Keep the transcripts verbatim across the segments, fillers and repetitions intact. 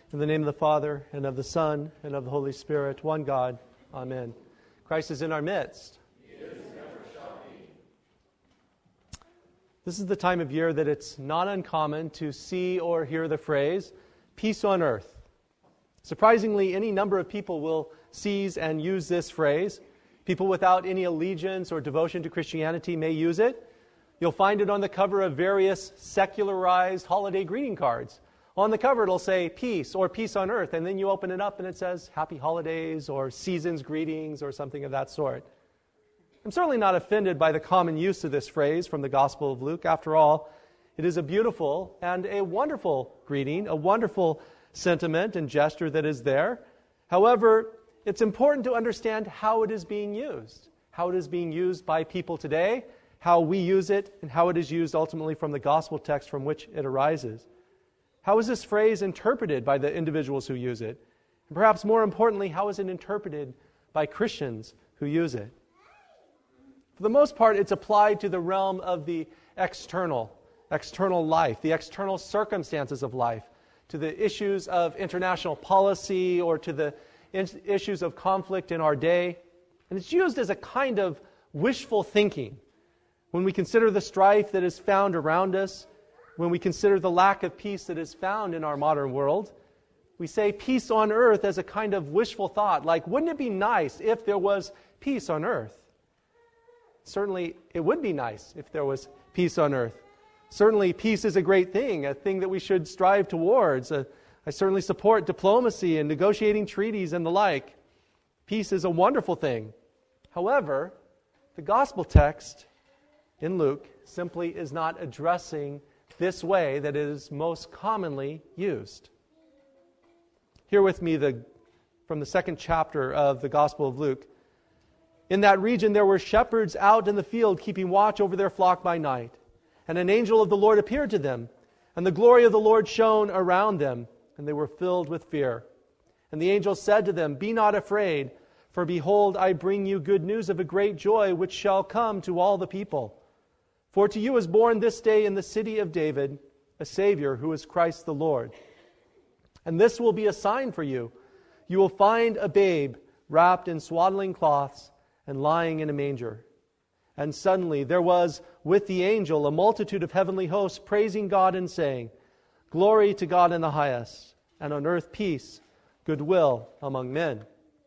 In the name of the Father, and of the Son, and of the Holy Spirit, one God. Amen. Christ is in our midst. He is, never shall be. This is the time of year that it's not uncommon to see or hear the phrase, peace on earth. Surprisingly, any number of people will seize and use this phrase. People without any allegiance or devotion to Christianity may use it. You'll find it on the cover of various secularized holiday greeting cards. On the cover, it'll say peace or peace on earth, and then you open it up and it says happy holidays or season's greetings or something of that sort. I'm certainly not offended by the common use of this phrase from the Gospel of Luke. After all, it is a beautiful and a wonderful greeting, a wonderful sentiment and gesture that is there. However, it's important to understand how it is being used, how it is being used by people today, how we use it, and how it is used ultimately from the gospel text from which it arises. How is this phrase interpreted by the individuals who use it? And perhaps more importantly, how is it interpreted by Christians who use it? For the most part, it's applied to the realm of the external, external life, the external circumstances of life, to the issues of international policy or to the issues of conflict in our day. And it's used as a kind of wishful thinking. When we consider the strife that is found around us, when we consider the lack of peace that is found in our modern world, we say peace on earth as a kind of wishful thought, like, wouldn't it be nice if there was peace on earth? Certainly, it would be nice if there was peace on earth. Certainly, peace is a great thing, a thing that we should strive towards. Uh, I certainly support diplomacy and negotiating treaties and the like. Peace is a wonderful thing. However, the gospel text in Luke simply is not addressing this way that it is most commonly used. Hear with me the, from the second chapter of the Gospel of Luke. In that region there were shepherds out in the field keeping watch over their flock by night. And an angel of the Lord appeared to them, and the glory of the Lord shone around them, and they were filled with fear. And the angel said to them, "Be not afraid, for behold, I bring you good news of a great joy, which shall come to all the people. For to you is born this day in the city of David a Savior, who is Christ the Lord. And this will be a sign for you. You will find a babe wrapped in swaddling cloths and lying in a manger." And suddenly there was with the angel a multitude of heavenly hosts praising God and saying, "Glory to God in the highest, and on earth peace, goodwill among men."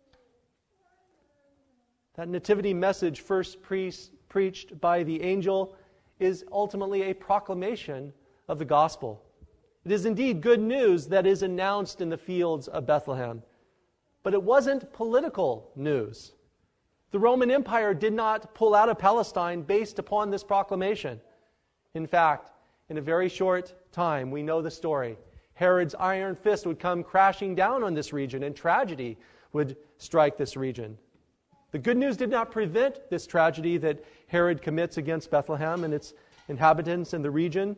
That nativity message first pre- preached by the angel is ultimately a proclamation of the gospel. It is indeed good news that is announced in the fields of Bethlehem. But it wasn't political news. The Roman Empire did not pull out of Palestine based upon this proclamation. In fact, in a very short time, we know the story. Herod's iron fist would come crashing down on this region, and tragedy would strike this region. The good news did not prevent this tragedy that Herod commits against Bethlehem and its inhabitants in the region.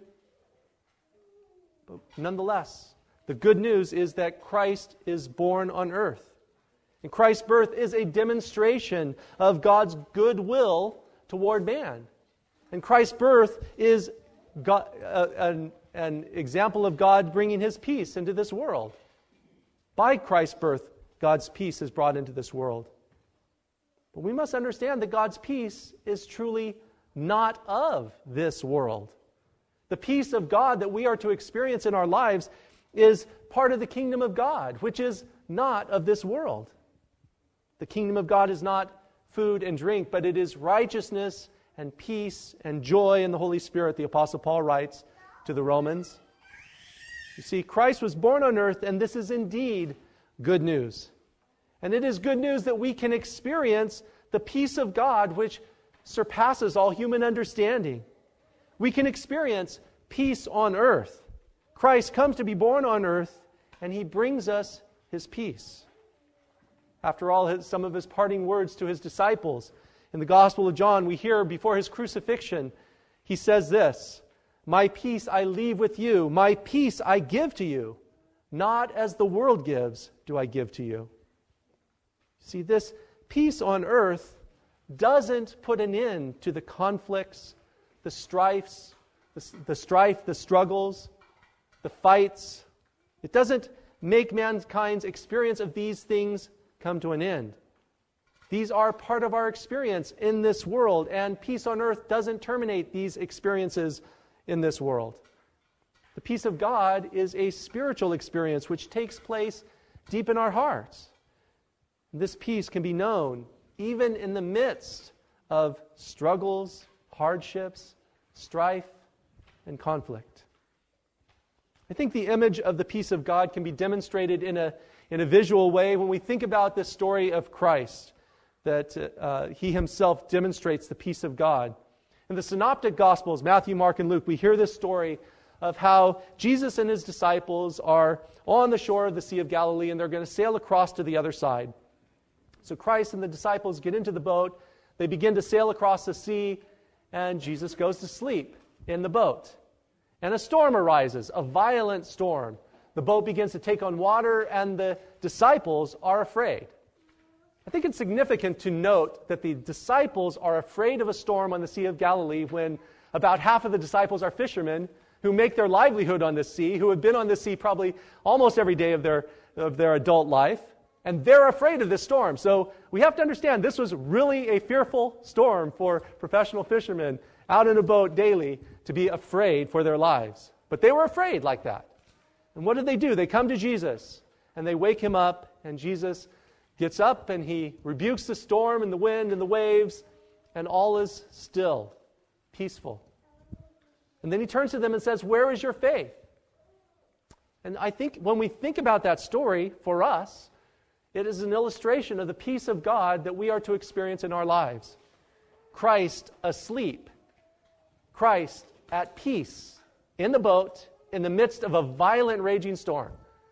But nonetheless, the good news is that Christ is born on earth. And Christ's birth is a demonstration of God's goodwill toward man. And Christ's birth is God, uh, an, an example of God bringing His peace into this world. By Christ's birth, God's peace is brought into this world. But we must understand that God's peace is truly not of this world. The peace of God that we are to experience in our lives is part of the kingdom of God, which is not of this world. The kingdom of God is not food and drink, but it is righteousness and peace and joy in the Holy Spirit, the Apostle Paul writes to the Romans. You see, Christ was born on earth, and this is indeed good news. And it is good news that we can experience the peace of God which surpasses all human understanding. We can experience peace on earth. Christ comes to be born on earth, and He brings us His peace. After all, his, some of His parting words to His disciples in the Gospel of John, we hear before His crucifixion, He says this, "My peace I leave with you, my peace I give to you. Not as the world gives do I give to you." See, this peace on earth doesn't put an end to the conflicts, the strifes, the, the strife, the struggles, the fights. It doesn't make mankind's experience of these things come to an end. These are part of our experience in this world, and peace on earth doesn't terminate these experiences in this world. The peace of God is a spiritual experience which takes place deep in our hearts. This peace can be known even in the midst of struggles, hardships, strife, and conflict. I think the image of the peace of God can be demonstrated in a, in a visual way when we think about the story of Christ, that uh, he himself demonstrates the peace of God. In the Synoptic Gospels, Matthew, Mark, and Luke, we hear this story of how Jesus and his disciples are on the shore of the Sea of Galilee, and they're going to sail across to the other side. So Christ and the disciples get into the boat, they begin to sail across the sea, and Jesus goes to sleep in the boat. And a storm arises, a violent storm. The boat begins to take on water, and the disciples are afraid. I think it's significant to note that the disciples are afraid of a storm on the Sea of Galilee when about half of the disciples are fishermen who make their livelihood on this sea, who have been on this sea probably almost every day of their, of their adult life, and they're afraid of this storm. So we have to understand this was really a fearful storm for professional fishermen out in a boat daily to be afraid for their lives. But they were afraid like that. And what did they do? They come to Jesus, and they wake him up, and Jesus gets up, and he rebukes the storm and the wind and the waves, and all is still, peaceful. And then he turns to them and says, "Where is your faith?" And I think when we think about that story, for us, it is an illustration of the peace of God that we are to experience in our lives. Christ asleep. Christ at peace in the boat in the midst of a violent raging storm.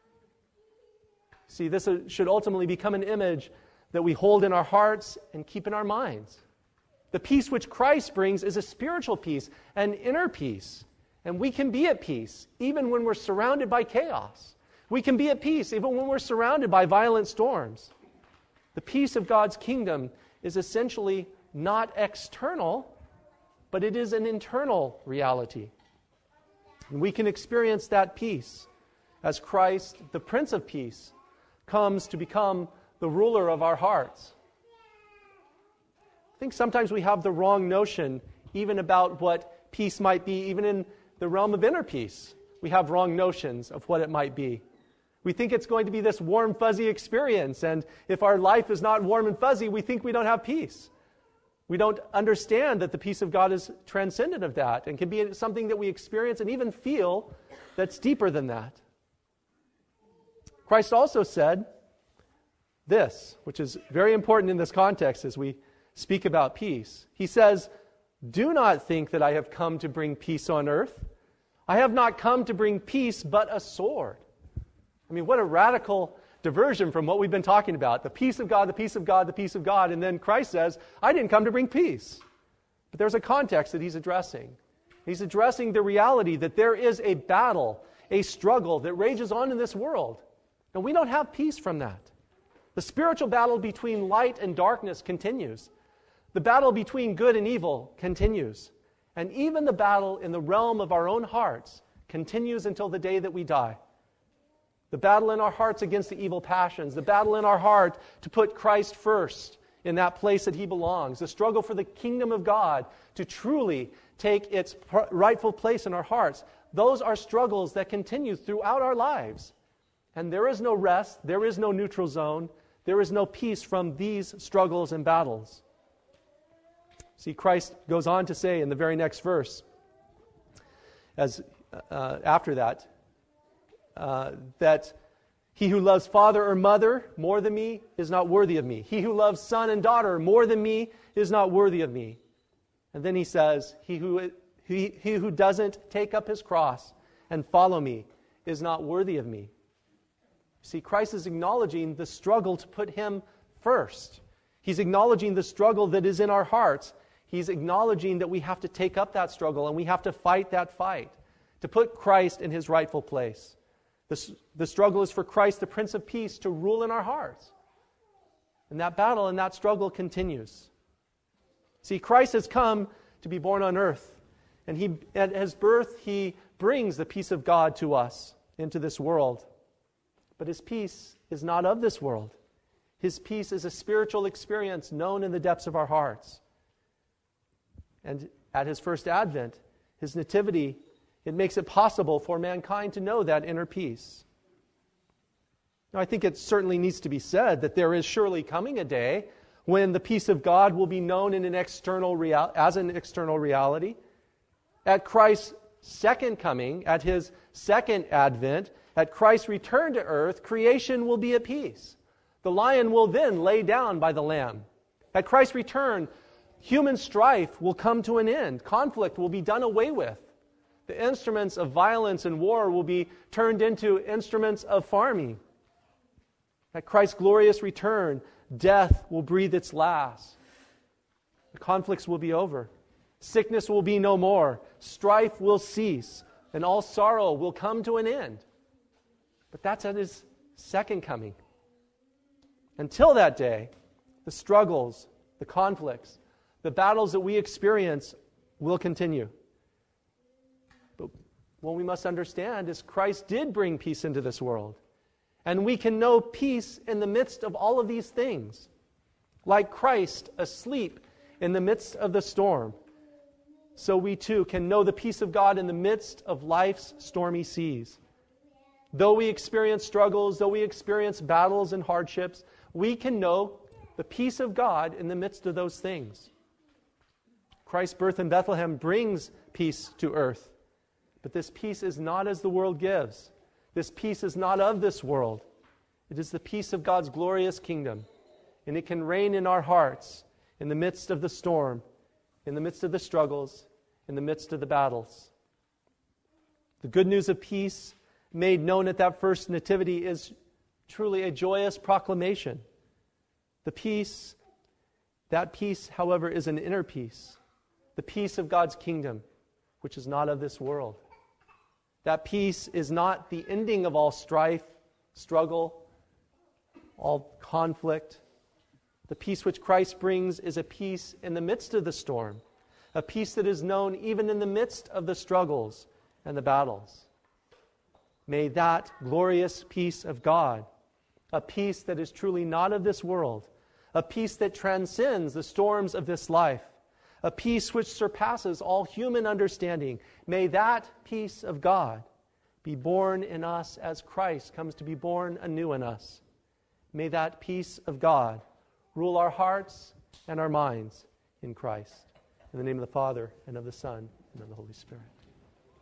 See, this should ultimately become an image that we hold in our hearts and keep in our minds. The peace which Christ brings is a spiritual peace, an inner peace. And we can be at peace even when we're surrounded by chaos. We can be at peace even when we're surrounded by violent storms. The peace of God's kingdom is essentially not external, but it is an internal reality. And we can experience that peace as Christ, the Prince of Peace, comes to become the ruler of our hearts. I think sometimes we have the wrong notion even about what peace might be, even in the realm of inner peace. We have wrong notions of what it might be. We think it's going to be this warm, fuzzy experience, and if our life is not warm and fuzzy, we think we don't have peace. We don't understand that the peace of God is transcendent of that and can be something that we experience and even feel that's deeper than that. Christ also said this, which is very important in this context as we speak about peace. He says, "Do not think that I have come to bring peace on earth. I have not come to bring peace, but a sword." I mean, what a radical diversion from what we've been talking about. The peace of God, the peace of God, the peace of God. And then Christ says, I didn't come to bring peace. But there's a context that he's addressing. He's addressing the reality that there is a battle, a struggle that rages on in this world. And we don't have peace from that. The spiritual battle between light and darkness continues. The battle between good and evil continues. And even the battle in the realm of our own hearts continues until the day that we die. The battle in our hearts against the evil passions. The battle in our heart to put Christ first in that place that he belongs. The struggle for the kingdom of God to truly take its rightful place in our hearts. Those are struggles that continue throughout our lives. And there is no rest. There is no neutral zone. There is no peace from these struggles and battles. See, Christ goes on to say in the very next verse, as uh, after that, Uh, that he who loves father or mother more than me is not worthy of me. He who loves son and daughter more than me is not worthy of me. And then he says, he who, he, he who doesn't take up his cross and follow me is not worthy of me. See, Christ is acknowledging the struggle to put him first. He's acknowledging the struggle that is in our hearts. He's acknowledging that we have to take up that struggle and we have to fight that fight to put Christ in his rightful place. The, the struggle is for Christ, the Prince of Peace, to rule in our hearts. And that battle and that struggle continues. See, Christ has come to be born on earth. And he, at his birth, he brings the peace of God to us into this world. But his peace is not of this world. His peace is a spiritual experience known in the depths of our hearts. And at his first advent, his nativity, it makes it possible for mankind to know that inner peace. Now, I think it certainly needs to be said that there is surely coming a day when the peace of God will be known in an external real, as an external reality. At Christ's second coming, at his second advent, at Christ's return to earth, creation will be at peace. The lion will then lay down by the lamb. At Christ's return, human strife will come to an end. Conflict will be done away with. The instruments of violence and war will be turned into instruments of farming. At Christ's glorious return, death will breathe its last. The conflicts will be over. Sickness will be no more. Strife will cease. And all sorrow will come to an end. But that's at his second coming. Until that day, the struggles, the conflicts, the battles that we experience will continue. But what we must understand is Christ did bring peace into this world. And we can know peace in the midst of all of these things. Like Christ asleep in the midst of the storm, so we too can know the peace of God in the midst of life's stormy seas. Though we experience struggles, though we experience battles and hardships, we can know the peace of God in the midst of those things. Christ's birth in Bethlehem brings peace to earth. But this peace is not as the world gives. This peace is not of this world. It is the peace of God's glorious kingdom. And it can reign in our hearts in the midst of the storm, in the midst of the struggles, in the midst of the battles. The good news of peace made known at that first nativity is truly a joyous proclamation. The peace, that peace, however, is an inner peace. The peace of God's kingdom, which is not of this world. That peace is not the ending of all strife, struggle, all conflict. The peace which Christ brings is a peace in the midst of the storm, a peace that is known even in the midst of the struggles and the battles. May that glorious peace of God, a peace that is truly not of this world, a peace that transcends the storms of this life, a peace which surpasses all human understanding, may that peace of God be born in us as Christ comes to be born anew in us. May that peace of God rule our hearts and our minds in Christ. In the name of the Father, and of the Son, and of the Holy Spirit.